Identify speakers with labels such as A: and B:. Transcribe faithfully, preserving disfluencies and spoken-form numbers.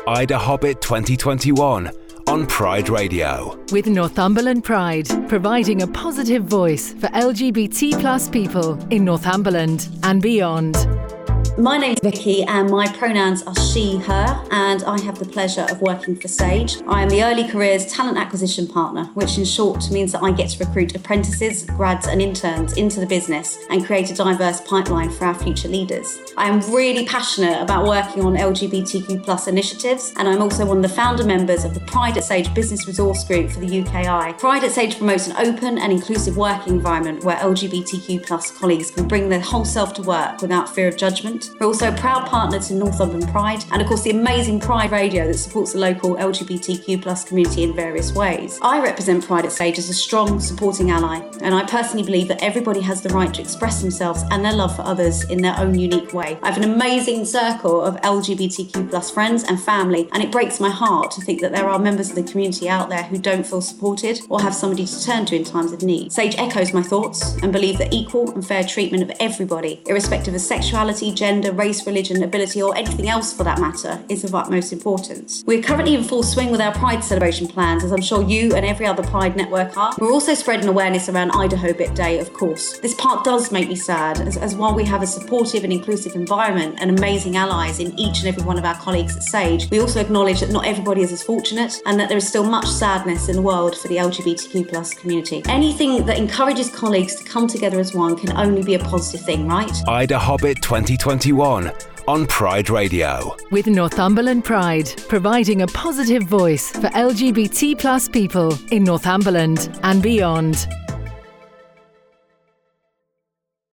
A: Ida Hobbit twenty twenty-one on Pride Radio.
B: With Northumberland Pride, providing a positive voice for L G B T plus people in Northumberland and beyond.
C: My name's Vicky and my pronouns are she, her, and I have the pleasure of working for Sage. I am the Early Careers Talent Acquisition Partner, which in short means that I get to recruit apprentices, grads and interns into the business and create a diverse pipeline for our future leaders. I am really passionate about working on L G B T Q plus initiatives, and I'm also one of the founder members of the Pride at Sage Business Resource Group for the U K I. Pride at Sage promotes an open and inclusive working environment where L G B T Q plus colleagues can bring their whole self to work without fear of judgment. We're also a proud partner to Northumberland Pride and of course the amazing Pride Radio that supports the local L G B T Q plus community in various ways. I represent Pride at Sage as a strong supporting ally, and I personally believe that everybody has the right to express themselves and their love for others in their own unique way. I have an amazing circle of L G B T Q plus friends and family, and it breaks my heart to think that there are members of the community out there who don't feel supported or have somebody to turn to in times of need. Sage echoes my thoughts and believe that equal and fair treatment of everybody, irrespective of sexuality, gender, race, religion, ability or anything else for that matter, is of utmost importance. We're currently in full swing with our Pride celebration plans, as I'm sure you and every other Pride network are. We're also spreading awareness around Ida Hobbit Day, of course. This part does make me sad, as, as while we have a supportive and inclusive environment and amazing allies in each and every one of our colleagues at Sage, we also acknowledge that not everybody is as fortunate and that there is still much sadness in the world for the L G B T Q plus community. Anything that encourages colleagues to come together as one can only be a positive thing, right?
A: Ida Hobbit twenty twenty-one on Pride Radio.
B: With Northumberland Pride, providing a positive voice for L G B T plus people in Northumberland and beyond.